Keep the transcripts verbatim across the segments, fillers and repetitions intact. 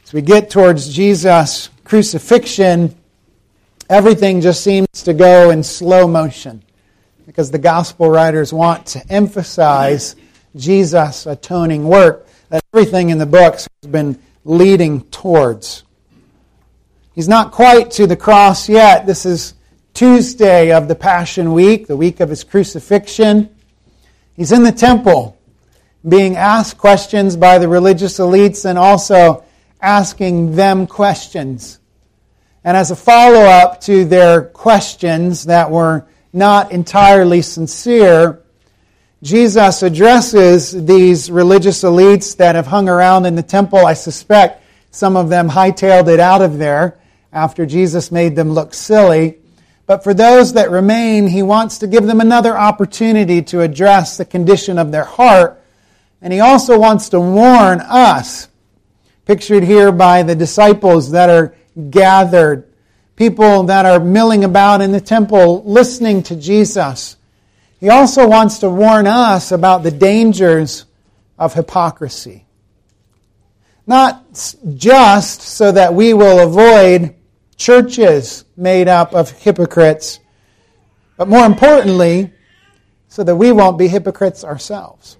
As we get towards Jesus' crucifixion, everything just seems to go in slow motion because the gospel writers want to emphasize Jesus' atoning work that everything in the books has been leading towards. He's not quite to the cross yet. This is Tuesday of the Passion Week, the week of his crucifixion. He's in the temple being asked questions by the religious elites and also asking them questions. And as a follow-up to their questions that were not entirely sincere, Jesus addresses these religious elites that have hung around in the temple. I suspect some of them hightailed it out of there after Jesus made them look silly. But for those that remain, he wants to give them another opportunity to address the condition of their heart. And he also wants to warn us, pictured here by the disciples that are gathered, people that are milling about in the temple listening to Jesus. He also wants to warn us about the dangers of hypocrisy. Not just so that we will avoid churches made up of hypocrites, but more importantly, so that we won't be hypocrites ourselves.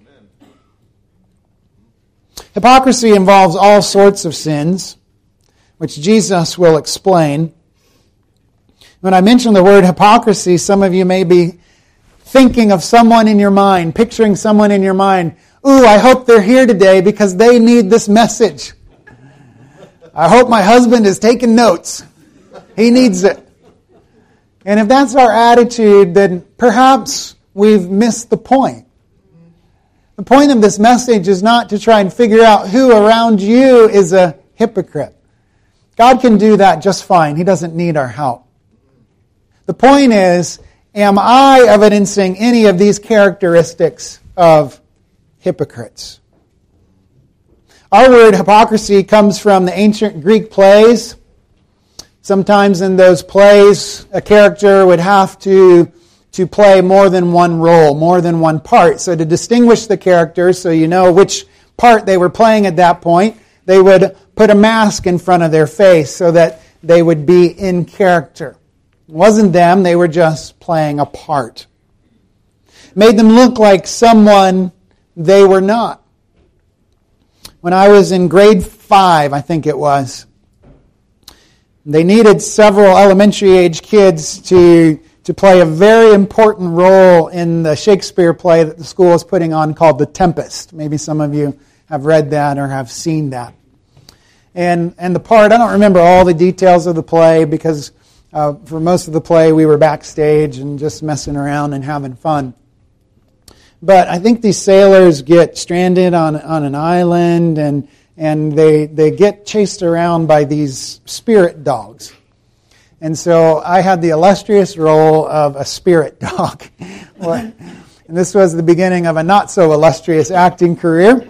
Hypocrisy involves all sorts of sins, which Jesus will explain. When I mention the word hypocrisy, some of you may be thinking of someone in your mind, picturing someone in your mind. Ooh, I hope they're here today because they need this message. I hope my husband is taking notes. He needs it. And if that's our attitude, then perhaps we've missed the point. The point of this message is not to try and figure out who around you is a hypocrite. God can do that just fine. He doesn't need our help. The point is, am I evidencing any of these characteristics of hypocrites? Our word hypocrisy comes from the ancient Greek plays. Sometimes in those plays, a character would have to, to play more than one role, more than one part. So to distinguish the characters, so you know which part they were playing at that point, they would put a mask in front of their face so that they would be in character. It wasn't them, they were just playing a part. It made them look like someone they were not. When I was in grade five, I think it was, they needed several elementary age kids to, to play a very important role in the Shakespeare play that the school is putting on called The Tempest. Maybe some of you have read that or have seen that. And, and the part, I don't remember all the details of the play because uh, for most of the play we were backstage and just messing around and having fun. But I think these sailors get stranded on, on an island and And they, they get chased around by these spirit dogs. And so I had the illustrious role of a spirit dog. And this was the beginning of a not so illustrious acting career.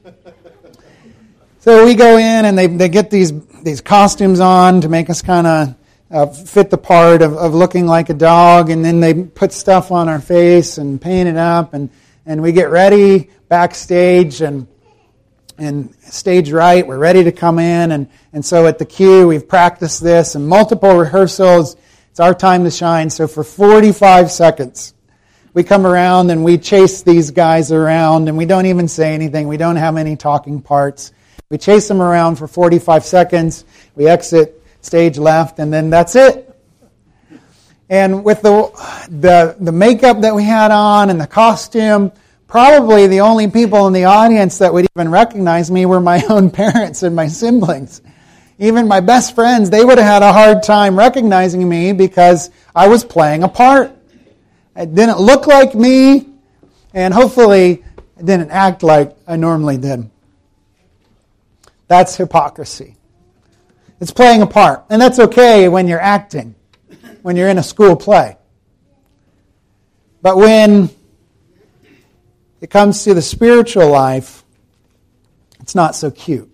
So we go in and they, they get these, these costumes on to make us kind of uh, fit the part of, of looking like a dog. And then they put stuff on our face and paint it up. And, and we get ready backstage and And stage right, we're ready to come in, and, and so at the cue, we've practiced this, and multiple rehearsals, it's our time to shine. So for forty-five seconds, we come around and we chase these guys around, and we don't even say anything, we don't have any talking parts. We chase them around for forty-five seconds, we exit stage left, and then that's it. And with the the, the makeup that we had on and the costume, probably the only people in the audience that would even recognize me were my own parents and my siblings. Even my best friends, they would have had a hard time recognizing me because I was playing a part. It didn't look like me, and hopefully it didn't act like I normally did. That's hypocrisy. It's playing a part. And that's okay when you're acting, when you're in a school play. But when it comes to the spiritual life, it's not so cute.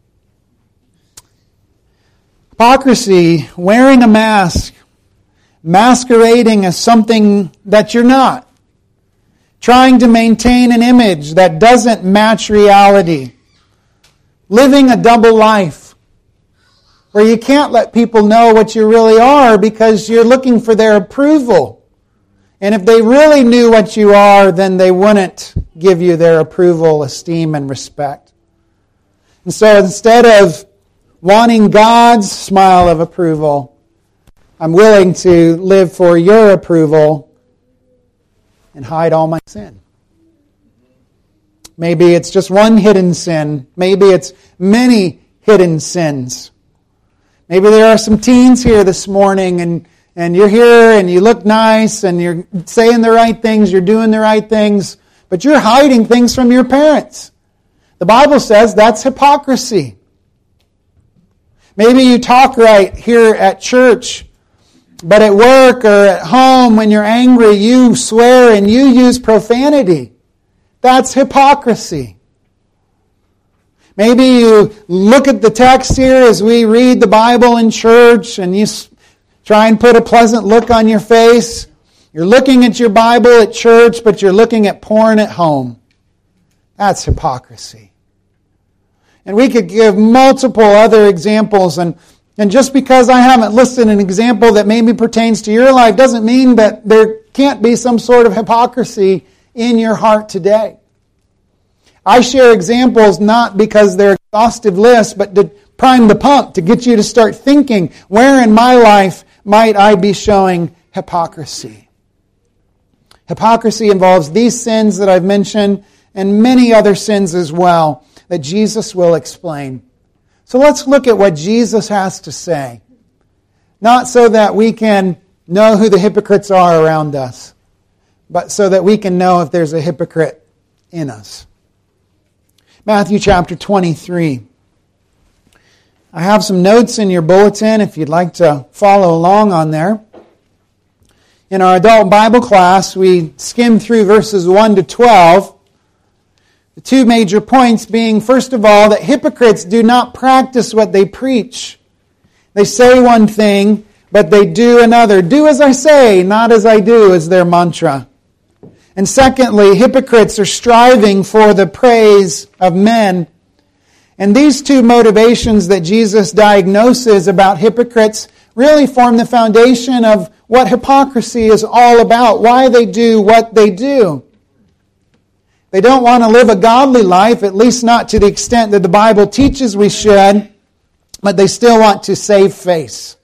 Hypocrisy, wearing a mask, masquerading as something that you're not, trying to maintain an image that doesn't match reality, living a double life. where you can't let people know what you really are because you're looking for their approval. And if they really knew what you are, then they wouldn't give you their approval, esteem, and respect. And so instead of wanting God's smile of approval, I'm willing to live for your approval and hide all my sin. Maybe it's just one hidden sin. Maybe it's many hidden sins. Maybe there are some teens here this morning and, and you're here and you look nice and you're saying the right things, you're doing the right things, but you're hiding things from your parents. The Bible says that's hypocrisy. Maybe you talk right here at church, but at work or at home when you're angry, you swear and you use profanity. That's hypocrisy. Maybe you look at the text here as we read the Bible in church and you try and put a pleasant look on your face. You're looking at your Bible at church, but you're looking at porn at home. That's hypocrisy. And we could give multiple other examples. And, and just because I haven't listed an example that maybe pertains to your life doesn't mean that there can't be some sort of hypocrisy in your heart today. I share examples not because they're exhaustive lists, but to prime the pump, to get you to start thinking, where in my life might I be showing hypocrisy? Hypocrisy involves these sins that I've mentioned and many other sins as well that Jesus will explain. So let's look at what Jesus has to say. Not so that we can know who the hypocrites are around us, but so that we can know if there's a hypocrite in us. Matthew chapter twenty-three. I have some notes in your bulletin if you'd like to follow along on there. In our adult Bible class, we skimmed through verses one to twelve. The two major points being, first of all, that hypocrites do not practice what they preach. They say one thing, but they do another. Do as I say, not as I do, is their mantra. And secondly, hypocrites are striving for the praise of men. And these two motivations that Jesus diagnoses about hypocrites really form the foundation of what hypocrisy is all about, why they do what they do. They don't want to live a godly life, at least not to the extent that the Bible teaches we should, but they still want to save face.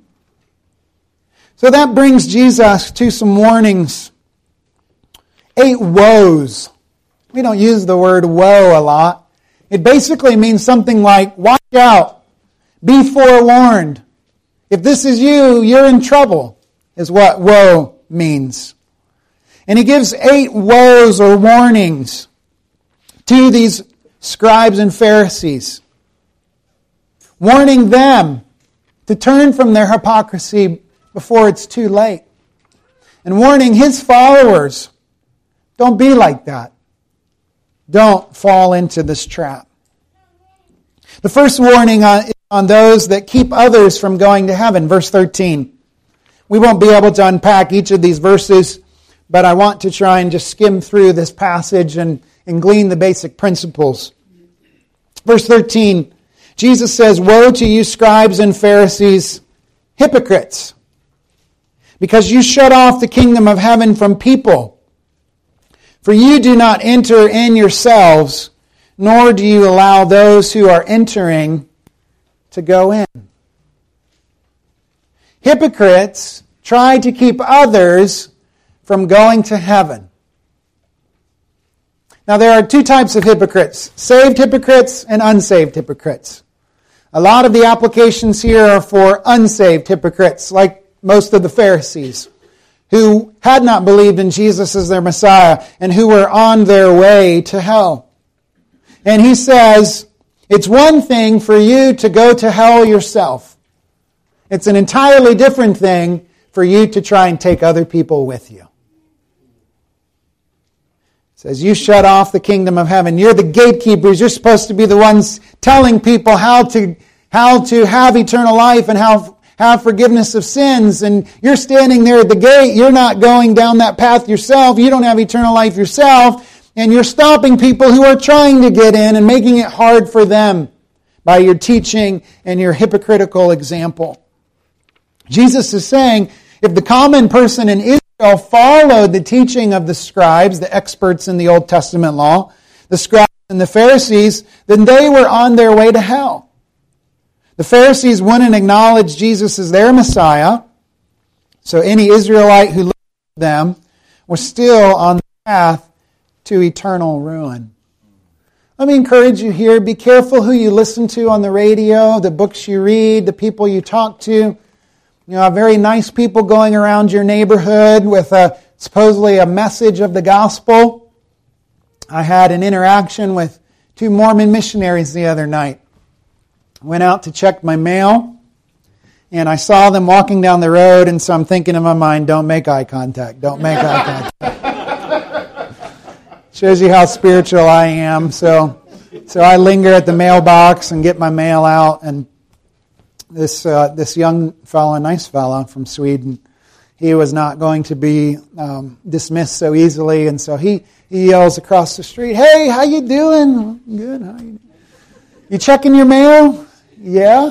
So that brings Jesus to some warnings. Eight woes. We don't use the word woe a lot. It basically means something like, watch out, be forewarned. If this is you, you're in trouble, is what woe means. And he gives eight woes or warnings to these scribes and Pharisees, warning them to turn from their hypocrisy before it's too late, and warning his followers, don't be like that. Don't fall into this trap. The first warning on, on those that keep others from going to heaven, verse thirteen. We won't be able to unpack each of these verses, but I want to try and just skim through this passage and, and glean the basic principles. Verse thirteen, Jesus says, "Woe to you, scribes and Pharisees, hypocrites, because you shut off the kingdom of heaven from people. For you do not enter in yourselves, nor do you allow those who are entering to go in." Hypocrites try to keep others from going to heaven. Now there are two types of hypocrites, saved hypocrites and unsaved hypocrites. A lot of the applications here are for unsaved hypocrites, like most of the Pharisees, who had not believed in Jesus as their Messiah and who were on their way to hell. And he says, it's one thing for you to go to hell yourself. It's an entirely different thing for you to try and take other people with you. It says, you shut off the kingdom of heaven. You're the gatekeepers. You're supposed to be the ones telling people how to, how to have eternal life and how have forgiveness of sins. And you're standing there at the gate. You're not going down that path yourself. You don't have eternal life yourself. And you're stopping people who are trying to get in and making it hard for them. by your teaching and your hypocritical example. Jesus is saying, if the common person in Israel followed the teaching of the scribes, the experts in the Old Testament law, the scribes and the Pharisees, then they were on their way to hell. The Pharisees wouldn't acknowledge Jesus as their Messiah, so any Israelite who listened to them was still on the path to eternal ruin. Let me encourage you here, be careful who you listen to on the radio, the books you read, the people you talk to. You know, very nice people going around your neighborhood with a, supposedly a message of the gospel. I had an interaction with two Mormon missionaries the other night. I went out to check my mail, and I saw them walking down the road, and so I'm thinking in my mind, don't make eye contact, don't make eye contact. Shows you how spiritual I am. So, so I linger at the mailbox and get my mail out, and this uh, this young fellow, nice fellow from Sweden, he was not going to be um, dismissed so easily, and so he, he yells across the street, "Hey, how you doing?" "Good, how you doing?" "You checking your mail?" "Yeah."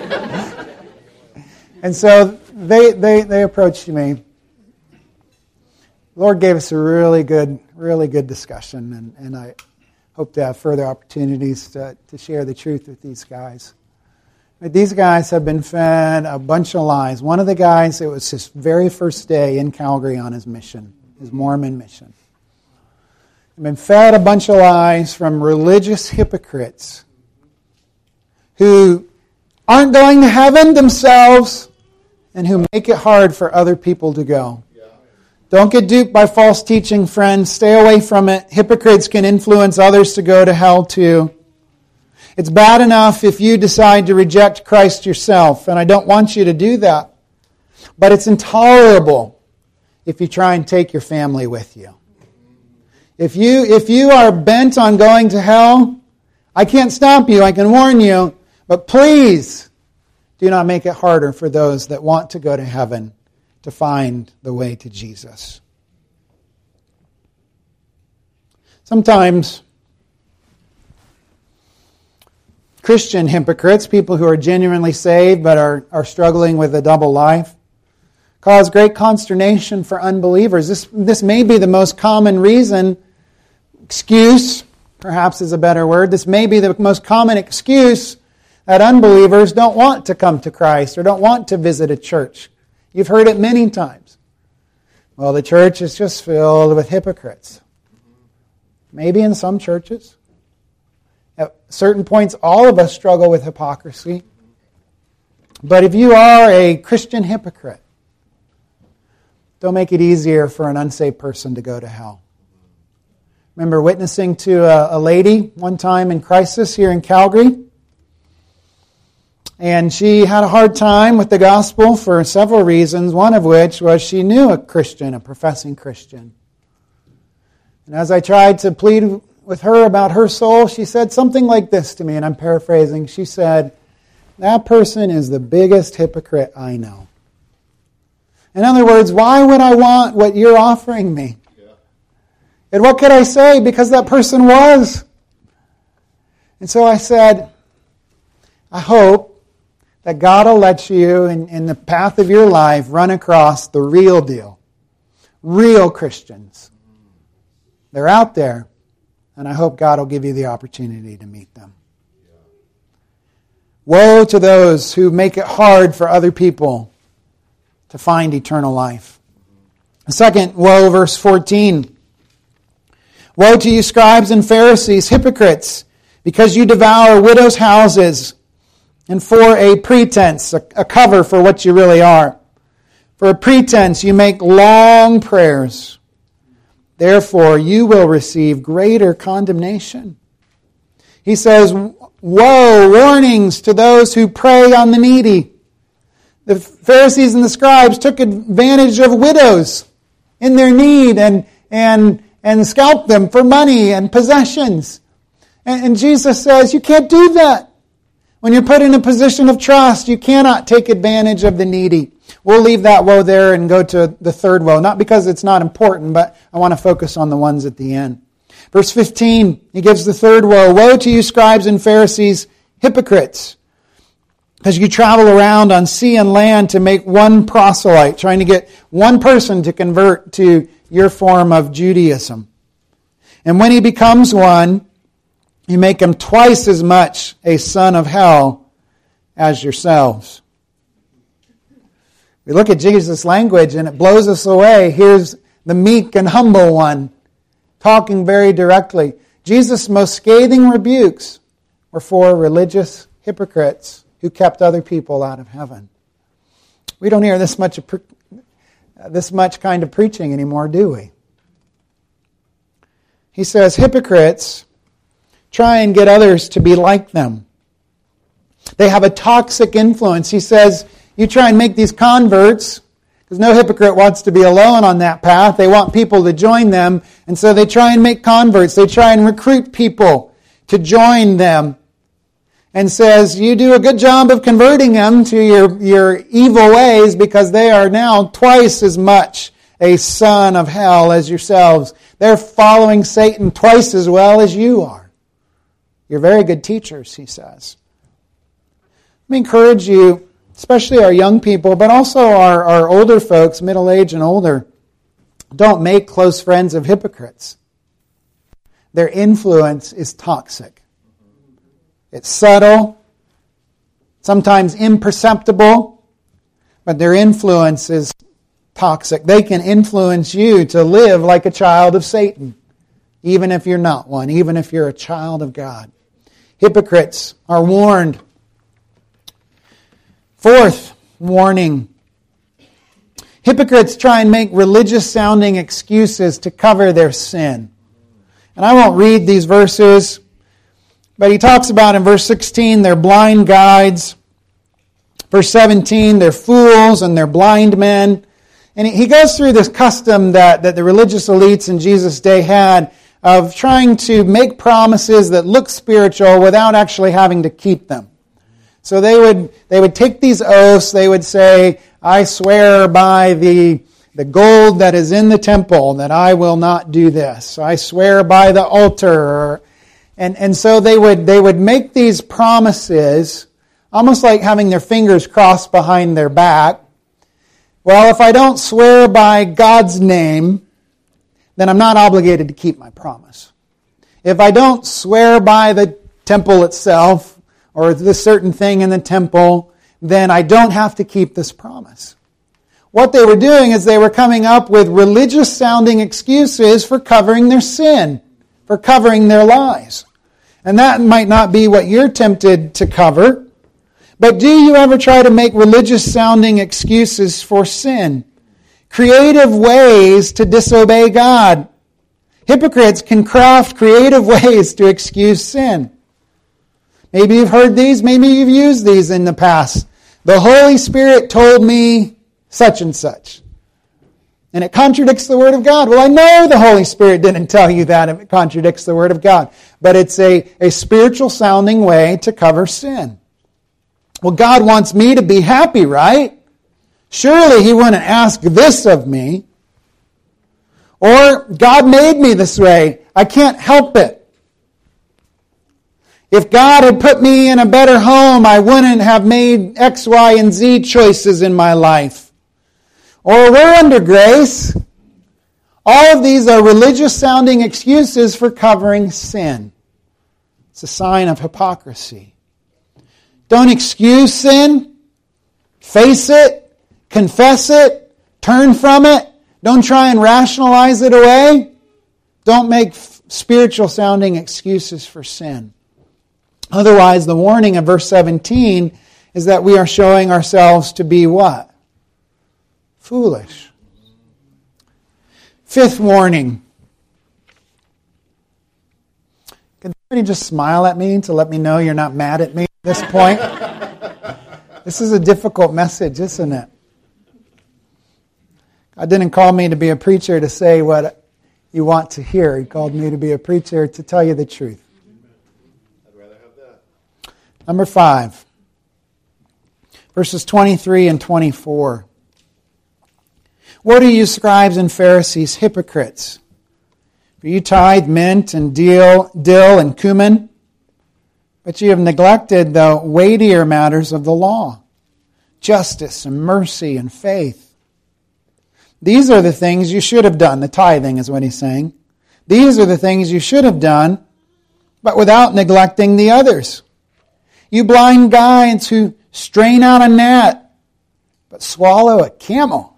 And so they, they, they approached me. The Lord gave us a really good, really good discussion, and, and I hope to have further opportunities to, to share the truth with these guys. But these guys have been fed a bunch of lies. One of the guys, it was his very first day in Calgary on his mission, his Mormon mission. They've been fed a bunch of lies from religious hypocrites who aren't going to heaven themselves and who make it hard for other people to go. Don't get duped by false teaching, friends. Stay away from it. Hypocrites can influence others to go to hell too. It's bad enough if you decide to reject Christ yourself, and I don't want you to do that. But it's intolerable if you try and take your family with you. If you, if you are bent on going to hell, I can't stop you, I can warn you, but please do not make it harder for those that want to go to heaven to find the way to Jesus. Sometimes Christian hypocrites, people who are genuinely saved but are, are struggling with a double life, cause great consternation for unbelievers. This, this may be the most common reason, excuse, perhaps is a better word, this may be the most common excuse that unbelievers don't want to come to Christ or don't want to visit a church. You've heard it many times. Well, the church is just filled with hypocrites. Maybe in some churches. At certain points, all of us struggle with hypocrisy. But if you are a Christian hypocrite, don't make it easier for an unsaved person to go to hell. Remember witnessing to a, a lady one time in crisis here in Calgary. And she had a hard time with the gospel for several reasons, one of which was she knew a Christian, a professing Christian. And as I tried to plead with her about her soul, she said something like this to me, and I'm paraphrasing. She said, "That person is the biggest hypocrite I know." In other words, why would I want what you're offering me? Yeah. And what could I say? Because that person was. And so I said, I hope that God will let you, in, in the path of your life, run across the real deal. Real Christians. They're out there, and I hope God will give you the opportunity to meet them. Yeah. Woe to those who make it hard for other people to find eternal life. Second, woe, verse fourteen. Woe to you, scribes and Pharisees, hypocrites, because you devour widows' houses, and for a pretense, a, a cover for what you really are. For a pretense, you make long prayers. Therefore, you will receive greater condemnation. He says, woe, warnings to those who prey on the needy. The Pharisees and the scribes took advantage of widows in their need and, and, and scalped them for money and possessions. And, and Jesus says, you can't do that. When you're put in a position of trust, you cannot take advantage of the needy. We'll leave that woe there and go to the third woe, not because it's not important, but I want to focus on the ones at the end. Verse fifteen, he gives the third woe. Woe to you, scribes and Pharisees, hypocrites. Because you travel around on sea and land to make one proselyte, trying to get one person to convert to your form of Judaism. And when he becomes one, you make him twice as much a son of hell as yourselves. We look at Jesus' language and it blows us away. Here's the meek and humble one talking very directly. Jesus' most scathing rebukes were for religious hypocrites who kept other people out of heaven. We don't hear this much, this much kind of preaching anymore, do we? He says, hypocrites try and get others to be like them. They have a toxic influence. He says, you try and make these converts, because no hypocrite wants to be alone on that path. They want people to join them, and so they try and make converts. They try and recruit people to join them. And says, you do a good job of converting them to your, your evil ways because they are now twice as much a son of hell as yourselves. They're following Satan twice as well as you are. You're very good teachers, he says. Let me encourage you, especially our young people, but also our, our older folks, middle age and older, don't make close friends of hypocrites. Their influence is toxic. It's subtle, sometimes imperceptible, but their influence is toxic. They can influence you to live like a child of Satan, even if you're not one, even if you're a child of God. Hypocrites are warned. Fourth warning. Hypocrites try and make religious-sounding excuses to cover their sin. And I won't read these verses, but he talks about in verse sixteen, they're blind guides. Verse seventeen, they're fools and they're blind men. And he goes through this custom that, that the religious elites in Jesus' day had of trying to make promises that look spiritual without actually having to keep them. So they would they would take these oaths, they would say, I swear by the, the gold that is in the temple that I will not do this. I swear by the altar. And and so they would they would make these promises, almost like having their fingers crossed behind their back. Well, if I don't swear by God's name, then I'm not obligated to keep my promise. If I don't swear by the temple itself, or this certain thing in the temple, then I don't have to keep this promise. What they were doing is they were coming up with religious-sounding excuses for covering their sin, for covering their lies. And that might not be what you're tempted to cover. But do you ever try to make religious-sounding excuses for sin? Creative ways to disobey God. Hypocrites can craft creative ways to excuse sin. Maybe you've heard these, maybe you've used these in the past. The Holy Spirit told me such and such. And it contradicts the Word of God. Well, I know the Holy Spirit didn't tell you that if it contradicts the Word of God. But it's a, a spiritual sounding way to cover sin. Well, God wants me to be happy, right? Surely He wouldn't ask this of me. Or, God made me this way. I can't help it. If God had put me in a better home, I wouldn't have made X, Y, and Z choices in my life. Or we're under grace. All of these are religious-sounding excuses for covering sin. It's a sign of hypocrisy. Don't excuse sin. Face it. Confess it. Turn from it. Don't try and rationalize it away. Don't make spiritual-sounding excuses for sin. Otherwise, the warning of verse seventeen is that we are showing ourselves to be what? Foolish. Fifth warning. Can somebody just smile at me to let me know you're not mad at me at this point? This is a difficult message, isn't it? God didn't call me to be a preacher to say what you want to hear. He called me to be a preacher to tell you the truth. I'd rather have that. Number five. Verses twenty-three and twenty-four. What are you, scribes and Pharisees, hypocrites? For you tithe mint and dill, dill and cumin, but you have neglected the weightier matters of the law, justice and mercy and faith. These are the things you should have done. The tithing is what he's saying. These are the things you should have done, but without neglecting the others. You blind guides who strain out a gnat, but swallow a camel.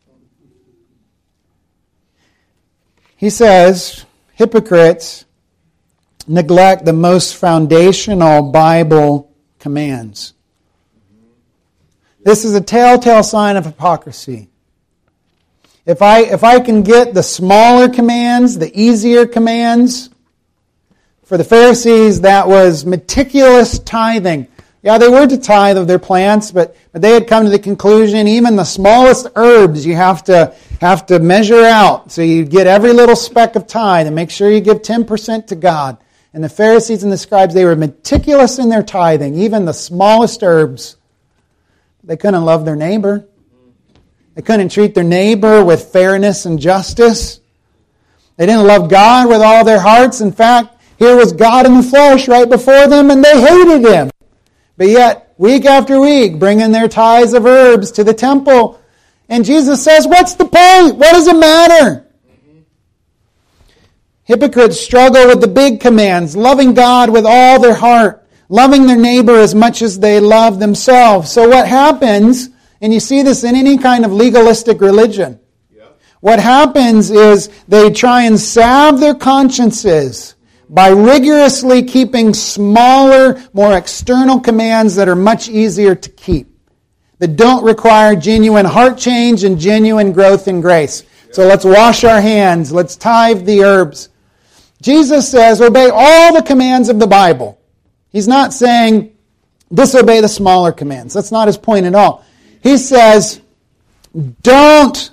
He says, hypocrites neglect the most foundational Bible commands. This is a telltale sign of hypocrisy. If I, if I can get the smaller commands, the easier commands, for the Pharisees that was meticulous tithing. Yeah, they were to tithe of their plants, but, but they had come to the conclusion even the smallest herbs you have to have to measure out. So you get every little speck of tithe and make sure you give ten percent to God. And the Pharisees and the scribes, they were meticulous in their tithing, even the smallest herbs. They couldn't love their neighbor. They couldn't treat their neighbor with fairness and justice. They didn't love God with all their hearts. In fact, here was God in the flesh right before them, and they hated Him. But yet, week after week, bringing their tithes of herbs to the temple. And Jesus says, what's the point? What does it matter? Mm-hmm. Hypocrites struggle with the big commands, loving God with all their heart, loving their neighbor as much as they love themselves. So what happens, and you see this in any kind of legalistic religion, yeah. What happens is they try and salve their consciences by rigorously keeping smaller, more external commands that are much easier to keep, that don't require genuine heart change and genuine growth in grace. So let's wash our hands, let's tithe the herbs. Jesus says, obey all the commands of the Bible. He's not saying, disobey the smaller commands. That's not his point at all. He says, don't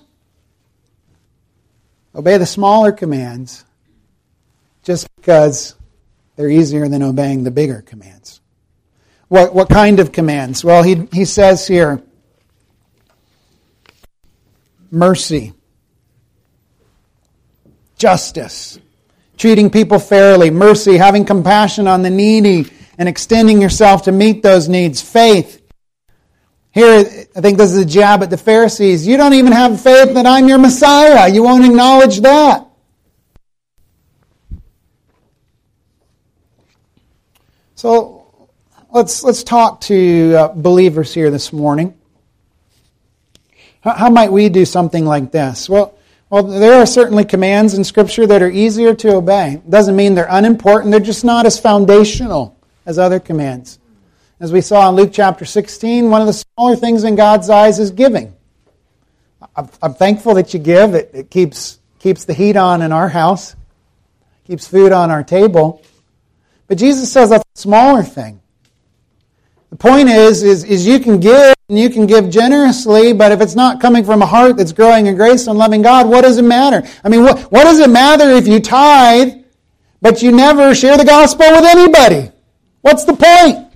obey the smaller commands just because they're easier than obeying the bigger commands. What what kind of commands? Well, he he says here, mercy, justice, treating people fairly, mercy, having compassion on the needy, and extending yourself to meet those needs, faith. Here, I think this is a jab at the Pharisees. You don't even have faith that I'm your Messiah. You won't acknowledge that. So let's let's talk to uh, believers here this morning. How, how might we do something like this? Well, well, there are certainly commands in Scripture that are easier to obey. It doesn't mean they're unimportant. They're just not as foundational as other commands. As we saw in Luke chapter sixteen, one of the smaller things in God's eyes is giving. I'm, I'm thankful that you give. It, it keeps keeps the heat on in our house, keeps food on our table. But Jesus says that's a smaller thing. The point is, is, is you can give and you can give generously, but if it's not coming from a heart that's growing in grace and loving God, what does it matter? I mean, what, what does it matter if you tithe, but you never share the gospel with anybody? What's the point?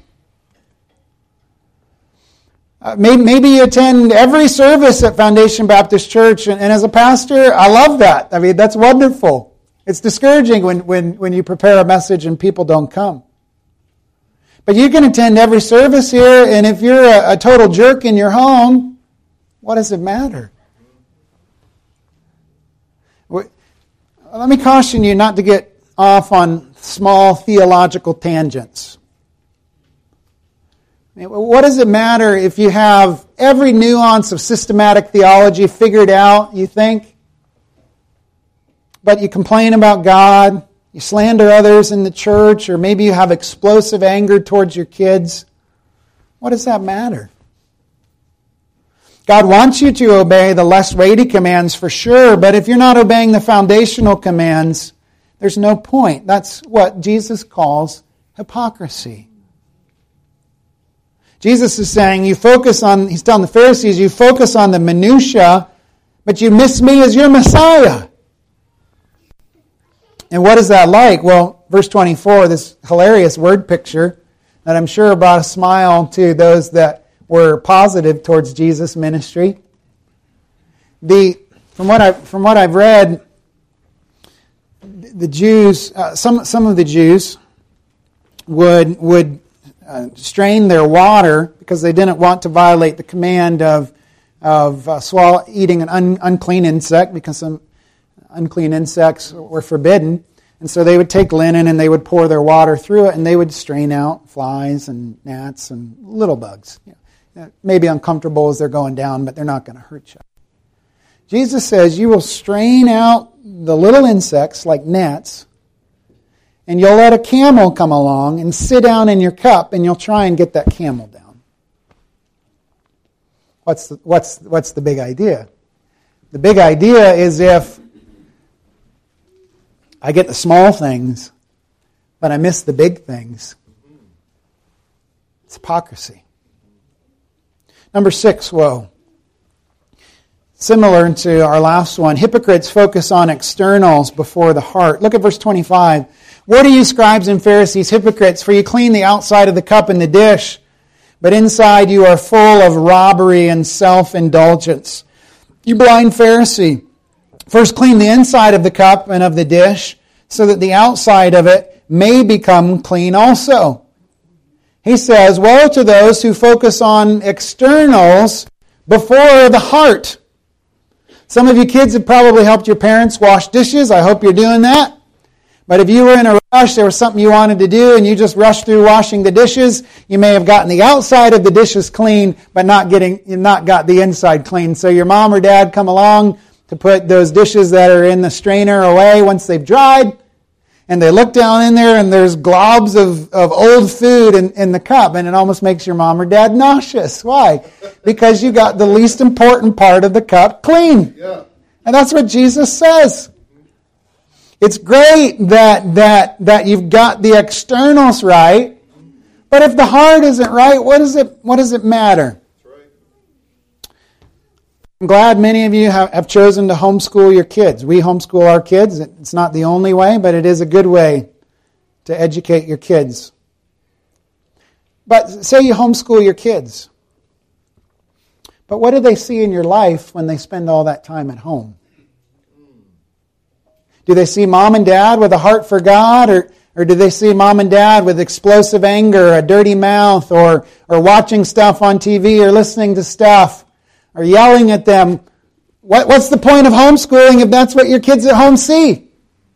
Uh, maybe, maybe you attend every service at Foundation Baptist Church, and, and as a pastor, I love that. I mean, that's wonderful. It's discouraging when, when, when you prepare a message and people don't come. But you can attend every service here, and if you're a, a total jerk in your home, what does it matter? Let me caution you not to get off on small theological tangents. What does it matter if you have every nuance of systematic theology figured out, you think? But you complain about God, you slander others in the church, or maybe you have explosive anger towards your kids. What does that matter? God wants you to obey the less weighty commands for sure, but if you're not obeying the foundational commands, there's no point. That's what Jesus calls hypocrisy. Jesus is saying, you focus on, he's telling the Pharisees, you focus on the minutia, but you miss me as your Messiah. And what is that like? Well, verse twenty-four, this hilarious word picture that I'm sure brought a smile to those that were positive towards Jesus' ministry. The from what I from what I've read, the Jews, uh, some some of the Jews would would uh, strain their water because they didn't want to violate the command of of uh, swallow, eating an un, unclean insect, because some unclean insects were forbidden. And so they would take linen and they would pour their water through it, and they would strain out flies and gnats and little bugs. You know, maybe uncomfortable as they're going down, but they're not going to hurt you. Jesus says you will strain out the little insects like gnats, and you'll let a camel come along and sit down in your cup, and you'll try and get that camel down. What's the, what's, what's the big idea? The big idea is if I get the small things, but I miss the big things, it's hypocrisy. Number six, woe. Similar to our last one, hypocrites focus on externals before the heart. Look at verse twenty-five. What are you, scribes and Pharisees, hypocrites? For you clean the outside of the cup and the dish, but inside you are full of robbery and self-indulgence. You blind Pharisee, first clean the inside of the cup and of the dish, so that the outside of it may become clean also. He says, woe to those who focus on externals before the heart. Some of you kids have probably helped your parents wash dishes. I hope you're doing that. But if you were in a rush, there was something you wanted to do, and you just rushed through washing the dishes, you may have gotten the outside of the dishes clean, but not getting, not got the inside clean. So your mom or dad come along to put those dishes that are in the strainer away once they've dried, and they look down in there, and there's globs of, of old food in, in the cup, and it almost makes your mom or dad nauseous. Why? Because you got the least important part of the cup clean. Yeah. And that's what Jesus says. It's great that that that you've got the externals right, but if the heart isn't right, what does it what does it matter? That's right. I'm glad many of you have, have chosen to homeschool your kids. We homeschool our kids. It's not the only way, but it is a good way to educate your kids. But say you homeschool your kids. But what do they see in your life when they spend all that time at home? Do they see mom and dad with a heart for God, or, or do they see mom and dad with explosive anger, a dirty mouth, or, or watching stuff on T V, or listening to stuff, or yelling at them? What, what's the point of homeschooling if that's what your kids at home see?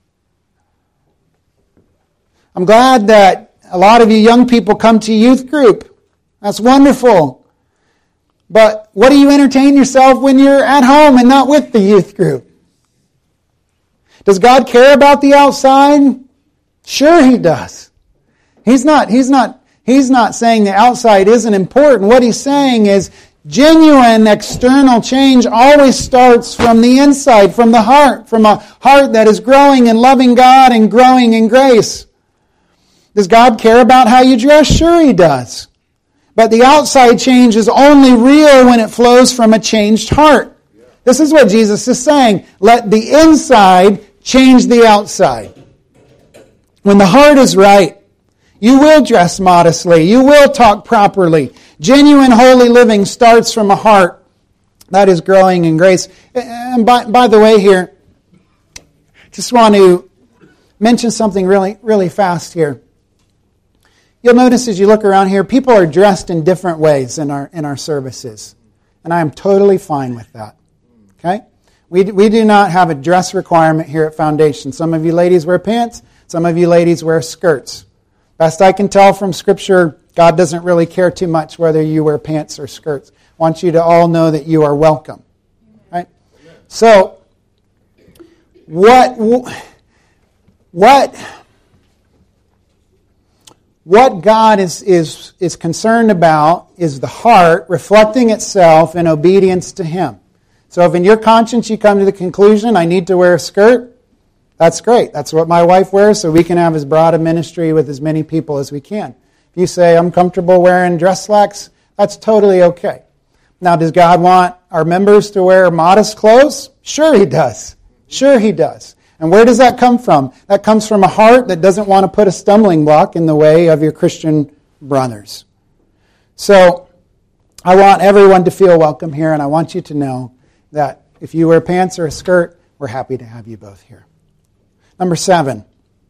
I'm glad that a lot of you young people come to youth group. That's wonderful. But what do you entertain yourself when you're at home and not with the youth group? Does God care about the outside? Sure He does. He's not, he's not, he's not saying the outside isn't important. What He's saying is genuine external change always starts from the inside, from the heart, from a heart that is growing and loving God and growing in grace. Does God care about how you dress? Sure He does. But the outside change is only real when it flows from a changed heart. This is what Jesus is saying. Let the inside change the outside. When the heart is right, you will dress modestly. You will talk properly. Genuine holy living starts from a heart that is growing in grace. And by, by the way here, just want to mention something really, really fast here. You'll notice as you look around here, people are dressed in different ways in our in our services. And I am totally fine with that. Okay? We, we do not have a dress requirement here at Foundation. Some of you ladies wear pants. Some of you ladies wear skirts. Best I can tell from Scripture, God doesn't really care too much whether you wear pants or skirts. I want you to all know that you are welcome. Right? So, what what what God is is is concerned about is the heart reflecting itself in obedience to Him. So if in your conscience you come to the conclusion, I need to wear a skirt, that's great. That's what my wife wears, so we can have as broad a ministry with as many people as we can. If you say, I'm comfortable wearing dress slacks, that's totally okay. Now, does God want our members to wear modest clothes? Sure He does. Sure He does. And where does that come from? That comes from a heart that doesn't want to put a stumbling block in the way of your Christian brothers. So, I want everyone to feel welcome here, and I want you to know that if you wear pants or a skirt, we're happy to have you both here. Number seven,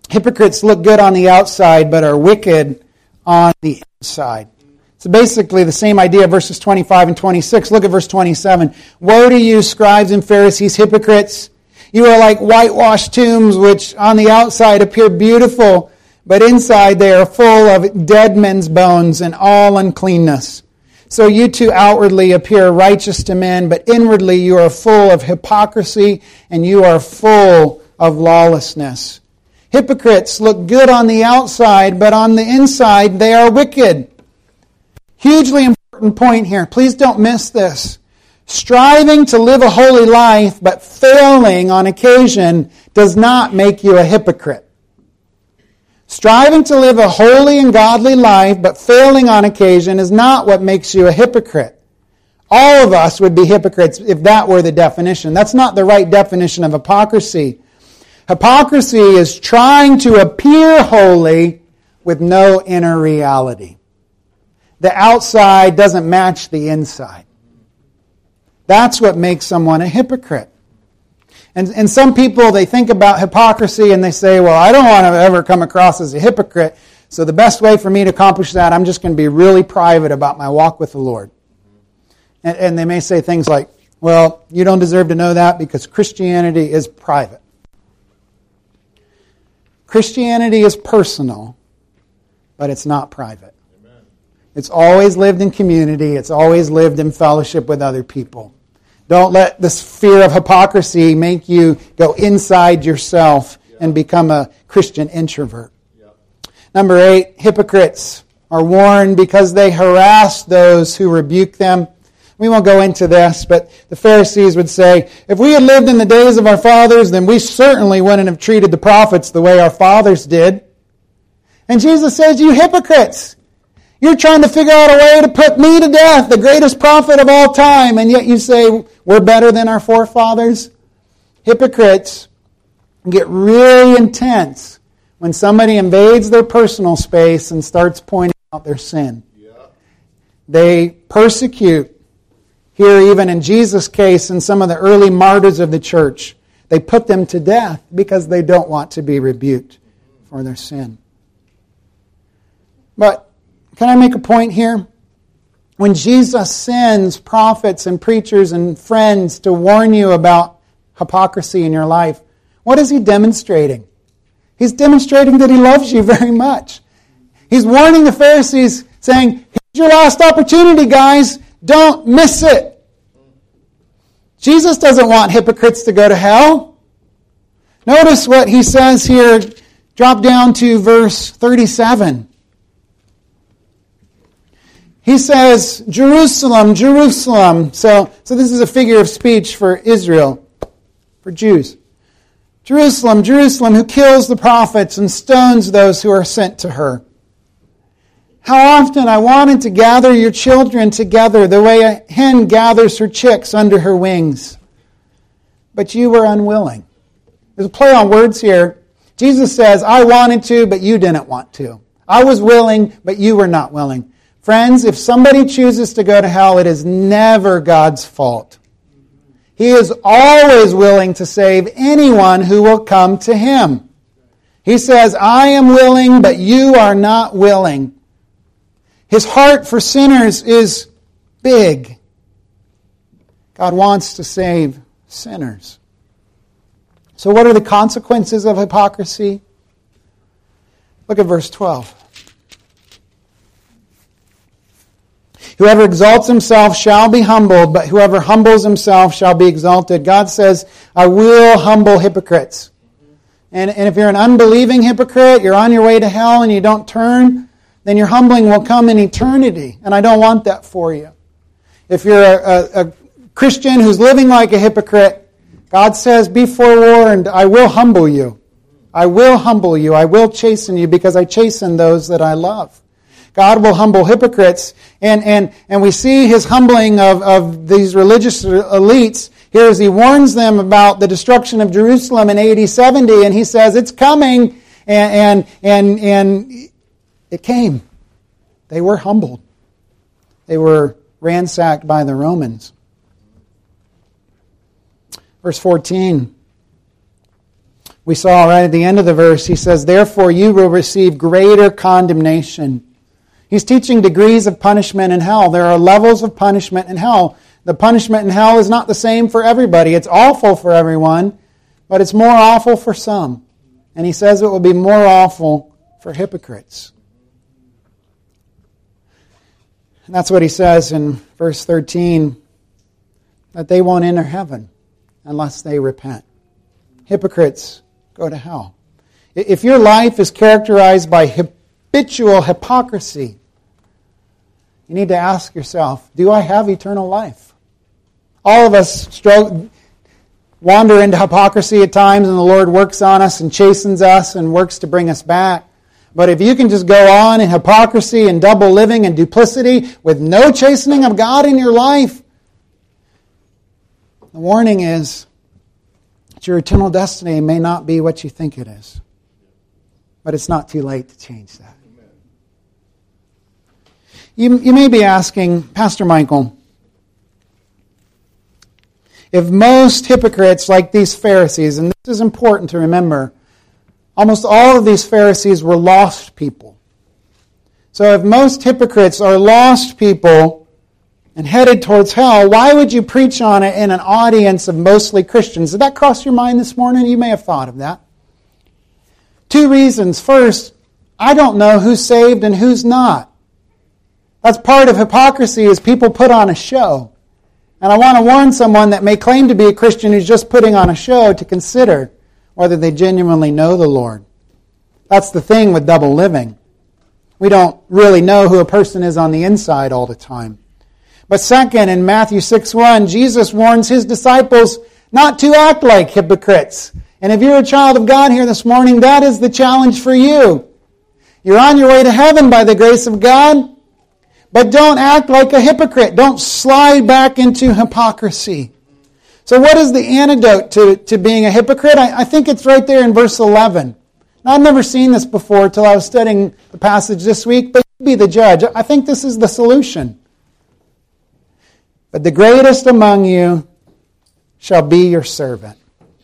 Hypocrites look good on the outside, but are wicked on the inside. So basically the same idea, verses twenty-five and twenty-six. Look at verse twenty-seven. Woe to you, scribes and Pharisees, hypocrites! You are like whitewashed tombs, which on the outside appear beautiful, but inside they are full of dead men's bones and all uncleanness. So you too outwardly appear righteous to men, but inwardly you are full of hypocrisy and you are full of lawlessness. Hypocrites look good on the outside, but on the inside they are wicked. Hugely important point here. Please don't miss this. Striving to live a holy life, but failing on occasion, does not make you a hypocrite. Striving to live a holy and godly life, but failing on occasion, is not what makes you a hypocrite. All of us would be hypocrites if that were the definition. That's not the right definition of hypocrisy. Hypocrisy is trying to appear holy with no inner reality. The outside doesn't match the inside. That's what makes someone a hypocrite. And, and some people, they think about hypocrisy and they say, well, I don't want to ever come across as a hypocrite, so the best way for me to accomplish that, I'm just going to be really private about my walk with the Lord. And, and they may say things like, well, you don't deserve to know that because Christianity is private. Christianity is personal, but it's not private. Amen. It's always lived in community. It's always lived in fellowship with other people. Don't let this fear of hypocrisy make you go inside yourself yeah. and become a Christian introvert. Yeah. Number eight, hypocrites are warned because they harass those who rebuke them. We won't go into this, but the Pharisees would say, if we had lived in the days of our fathers, then we certainly wouldn't have treated the prophets the way our fathers did. And Jesus says, you hypocrites! You're trying to figure out a way to put me to death, the greatest prophet of all time, and yet you say we're better than our forefathers? Hypocrites get really intense when somebody invades their personal space and starts pointing out their sin. Yeah. They persecute. Here, even in Jesus' case, and some of the early martyrs of the church, they put them to death because they don't want to be rebuked for their sin. But can I make a point here? When Jesus sends prophets and preachers and friends to warn you about hypocrisy in your life, what is he demonstrating? He's demonstrating that he loves you very much. He's warning the Pharisees, saying, here's your last opportunity, guys. Don't miss it. Jesus doesn't want hypocrites to go to hell. Notice what he says here. Drop down to verse thirty-seven. He says, Jerusalem, Jerusalem. So, so this is a figure of speech for Israel, for Jews. Jerusalem, Jerusalem, who kills the prophets and stones those who are sent to her. How often I wanted to gather your children together the way a hen gathers her chicks under her wings. But you were unwilling. There's a play on words here. Jesus says, I wanted to, but you didn't want to. I was willing, but you were not willing. Friends, if somebody chooses to go to hell, it is never God's fault. He is always willing to save anyone who will come to Him. He says, I am willing, but you are not willing. His heart for sinners is big. God wants to save sinners. So what are the consequences of hypocrisy? Look at verse twelve. Whoever exalts himself shall be humbled, but whoever humbles himself shall be exalted. God says, I will humble hypocrites. And, and if you're an unbelieving hypocrite, you're on your way to hell and you don't turn, then your humbling will come in eternity. And I don't want that for you. If you're a, a, a Christian who's living like a hypocrite, God says, be forewarned, I will humble you. I will humble you. I will chasten you because I chasten those that I love. God will humble hypocrites. And, and, and we see His humbling of, of these religious elites here as He warns them about the destruction of Jerusalem in A D seventy. And He says, it's coming. And, and, and, and it came. They were humbled. They were ransacked by the Romans. Verse fourteen. We saw right at the end of the verse, he says, therefore you will receive greater condemnation. He's teaching degrees of punishment in hell. There are levels of punishment in hell. The punishment in hell is not the same for everybody. It's awful for everyone, but it's more awful for some. And he says it will be more awful for hypocrites. And that's what he says in verse thirteen, that they won't enter heaven unless they repent. Hypocrites go to hell. If your life is characterized by habitual hypocrisy, you need to ask yourself, do I have eternal life? All of us struggle, wander into hypocrisy at times, and the Lord works on us and chastens us and works to bring us back. But if you can just go on in hypocrisy and double living and duplicity with no chastening of God in your life, the warning is that your eternal destiny may not be what you think it is. But it's not too late to change that. You, you may be asking, Pastor Michael, if most hypocrites like these Pharisees, and this is important to remember, almost all of these Pharisees were lost people. So if most hypocrites are lost people and headed towards hell, why would you preach on it in an audience of mostly Christians? Did that cross your mind this morning? You may have thought of that. Two reasons. First, I don't know who's saved and who's not. That's part of hypocrisy, is people put on a show. And I want to warn someone that may claim to be a Christian who's just putting on a show to consider whether they genuinely know the Lord. That's the thing with double living. We don't really know who a person is on the inside all the time. But second, in Matthew six one, Jesus warns his disciples not to act like hypocrites. And if you're a child of God here this morning, that is the challenge for you. You're on your way to heaven by the grace of God, but don't act like a hypocrite. Don't slide back into hypocrisy. So what is the antidote to, to being a hypocrite? I, I think it's right there in verse eleven. Now, I've never seen this before until I was studying the passage this week, but you be the judge. I think this is the solution. But the greatest among you shall be your servant.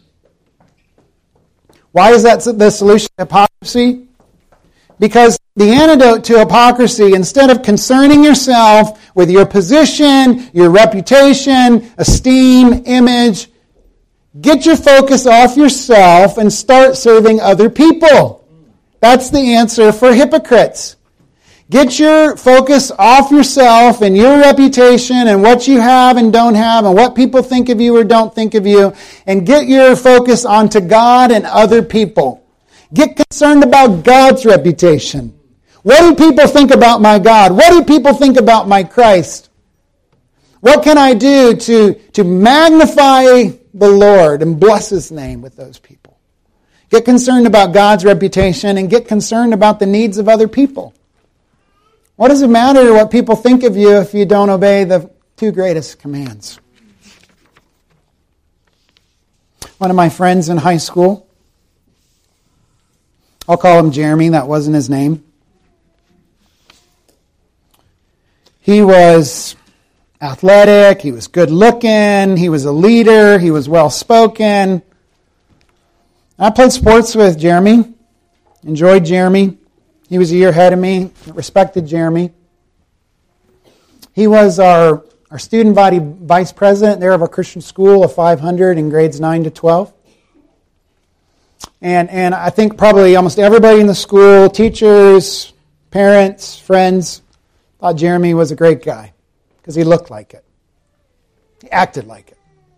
Why is that the solution to hypocrisy? Because the antidote to hypocrisy, instead of concerning yourself with your position, your reputation, esteem, image, get your focus off yourself and start serving other people. That's the answer for hypocrites. Get your focus off yourself and your reputation and what you have and don't have and what people think of you or don't think of you, and get your focus onto God and other people. Get concerned about God's reputation. What do people think about my God? What do people think about my Christ? What can I do to, to magnify the Lord and bless His name with those people? Get concerned about God's reputation and get concerned about the needs of other people. What does it matter what people think of you if you don't obey the two greatest commands? One of my friends in high school, I'll call him Jeremy, that wasn't his name. He was athletic, he was good looking, he was a leader, he was well spoken. I played sports with Jeremy, enjoyed Jeremy. He was a year ahead of me, respected Jeremy. He was our, our student body vice president there of our Christian school of five hundred in grades nine to twelve. And, and I think probably almost everybody in the school, teachers, parents, friends, thought Jeremy was a great guy because he looked like it. He acted like it.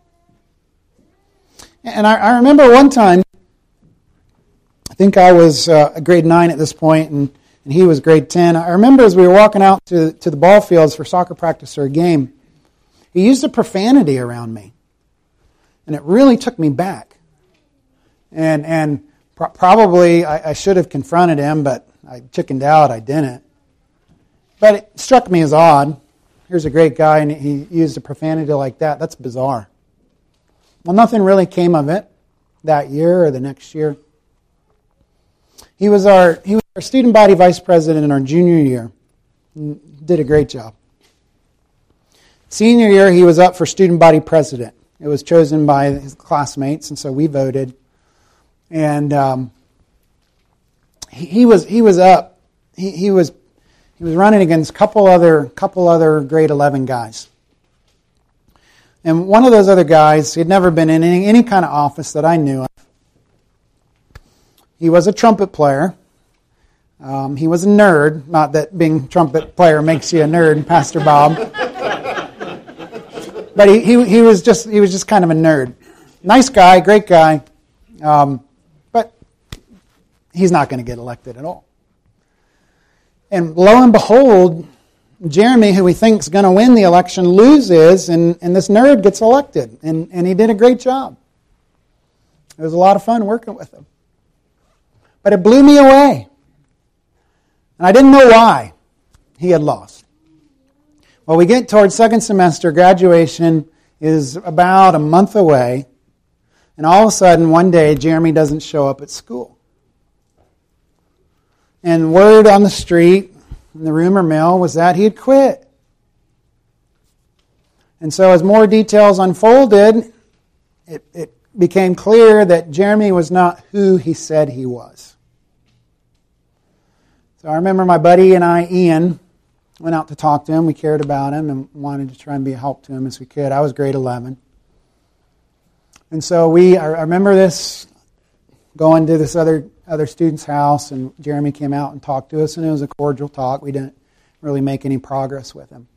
And I, I remember one time, I think I was uh, grade nine at this point, and, and he was grade ten. I remember as we were walking out to, to the ball fields for soccer practice or a game, he used a profanity around me. And it really took me back. And and pro- probably I, I should have confronted him, but I chickened out, I didn't. But it struck me as odd. Here's a great guy, and he used a profanity like that. That's bizarre. Well, nothing really came of it that year or the next year. He was our he was our student body vice president in our junior year. Did a great job. Senior year, he was up for student body president. It was chosen by his classmates, and so we voted. And um, he, he was he was up. He, he was he was running against a couple other couple other grade eleven guys. And one of those other guys, he had never been in any, any kind of office that I knew of. He was a trumpet player. Um, he was a nerd. Not that being a trumpet player makes you a nerd, Pastor Bob. But he, he he was just he was just kind of a nerd. Nice guy, great guy. Um, but he's not going to get elected at all. And lo and behold, Jeremy, who we think is going to win the election, loses, and, and this nerd gets elected. And, and he did a great job. It was a lot of fun working with him. But it blew me away. And I didn't know why he had lost. Well, we get towards second semester. Graduation is about a month away. And all of a sudden, one day, Jeremy doesn't show up at school. And word on the street, and the rumor mill, was that he had quit. And so as more details unfolded, it, it became clear that Jeremy was not who he said he was. So I remember my buddy and I, Ian, went out to talk to him. We cared about him and wanted to try and be a help to him as we could. I was grade eleven. And so we, I remember this, going to this other other student's house, and Jeremy came out and talked to us, and it was a cordial talk. We didn't really make any progress with him.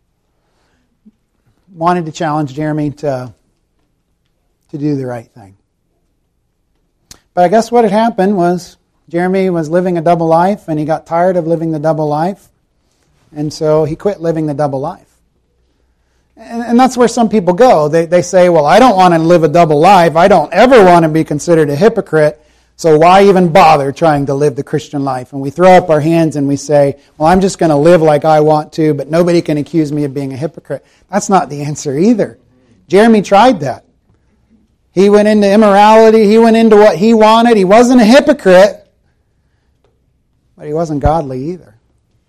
Wanted to challenge Jeremy to, to do the right thing. But I guess what had happened was Jeremy was living a double life, and he got tired of living the double life, and so he quit living the double life. And, and that's where some people go. They, they say, well, I don't want to live a double life. I don't ever want to be considered a hypocrite. So why even bother trying to live the Christian life? And we throw up our hands and we say, well, I'm just going to live like I want to, but nobody can accuse me of being a hypocrite. That's not the answer either. Jeremy tried that. He went into immorality. He went into what he wanted. He wasn't a hypocrite, but he wasn't godly either.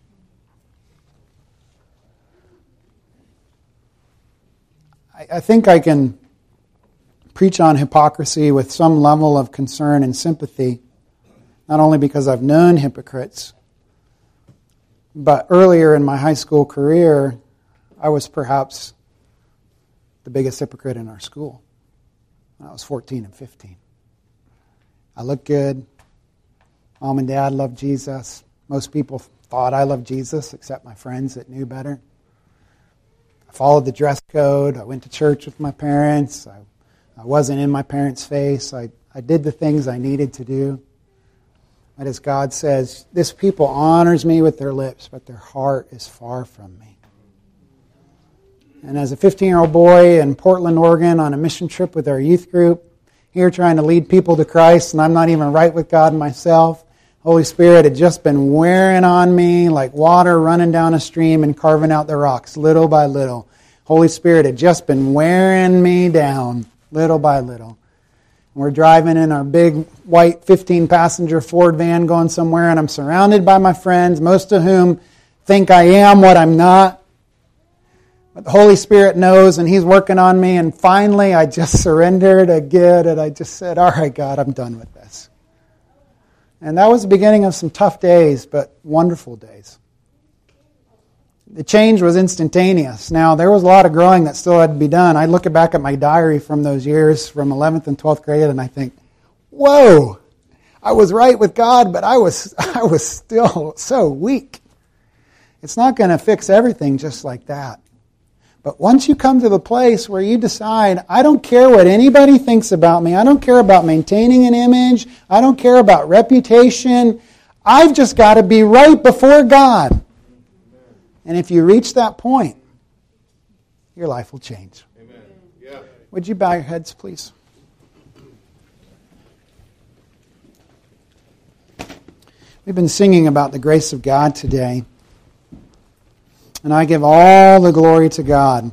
I, I think I can preach on hypocrisy with some level of concern and sympathy, not only because I've known hypocrites, but earlier in my high school career, I was perhaps the biggest hypocrite in our school. I was fourteen and fifteen. I looked good. Mom and Dad loved Jesus. Most people thought I loved Jesus, except my friends that knew better. I followed the dress code. I went to church with my parents. I I wasn't in my parents' face. I, I did the things I needed to do. But as God says, this people honors me with their lips, but their heart is far from me. And as a fifteen-year-old boy in Portland, Oregon, on a mission trip with our youth group, here trying to lead people to Christ, and I'm not even right with God myself, Holy Spirit had just been wearing on me like water running down a stream and carving out the rocks little by little. Holy Spirit had just been wearing me down little by little. We're driving in our big white fifteen-passenger Ford van going somewhere, and I'm surrounded by my friends, most of whom think I am what I'm not. But the Holy Spirit knows, and He's working on me, and finally I just surrendered again, and I just said, all right, God, I'm done with this. And that was the beginning of some tough days, but wonderful days. The change was instantaneous. Now, there was a lot of growing that still had to be done. I look back at my diary from those years, from eleventh and twelfth grade, and I think, whoa, I was right with God, but I was I was still so weak. It's not going to fix everything just like that. But once you come to the place where you decide, I don't care what anybody thinks about me, I don't care about maintaining an image, I don't care about reputation, I've just got to be right before God. And if you reach that point, your life will change. Amen. Yeah. Would you bow your heads, please? We've been singing about the grace of God today. And I give all the glory to God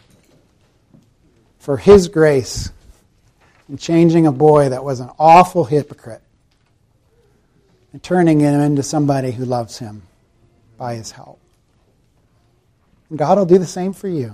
for His grace in changing a boy that was an awful hypocrite and turning him into somebody who loves Him by His help. And God will do the same for you.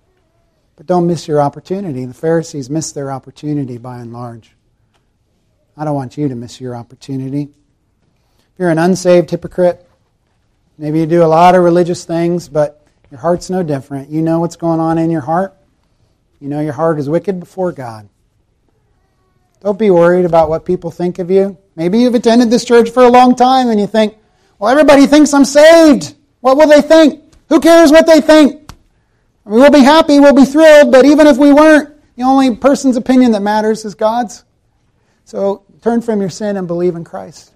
But don't miss your opportunity. The Pharisees missed their opportunity by and large. I don't want you to miss your opportunity. If you're an unsaved hypocrite, maybe you do a lot of religious things, but your heart's no different. You know what's going on in your heart. You know your heart is wicked before God. Don't be worried about what people think of you. Maybe you've attended this church for a long time and you think, well, everybody thinks I'm saved. What will they think? Who cares what they think? I mean, we'll be happy, we'll be thrilled, but even if we weren't, the only person's opinion that matters is God's. So turn from your sin and believe in Christ.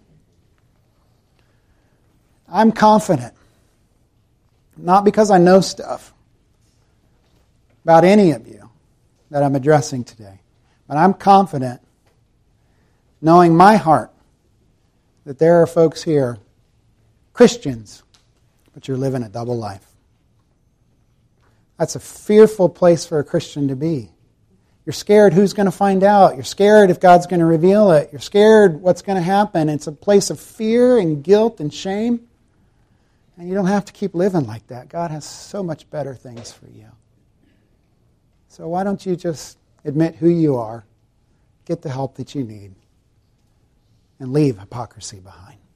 I'm confident, not because I know stuff about any of you that I'm addressing today, but I'm confident, knowing my heart, that there are folks here, Christians, but you're living a double life. That's a fearful place for a Christian to be. You're scared who's going to find out. You're scared if God's going to reveal it. You're scared what's going to happen. It's a place of fear and guilt and shame. And you don't have to keep living like that. God has so much better things for you. So why don't you just admit who you are, get the help that you need, and leave hypocrisy behind.